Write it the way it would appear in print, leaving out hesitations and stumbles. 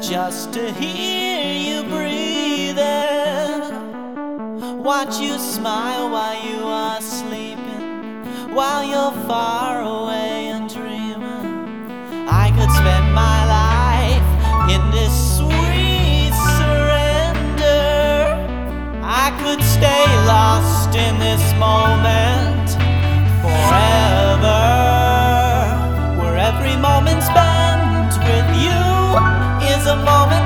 just to hear you breathing, watch you smile while you are sleeping, while you're far away and dreaming. I could spend my life in this sweet surrender. I could stay lost in this moment forever, where every moment spent with you is a moment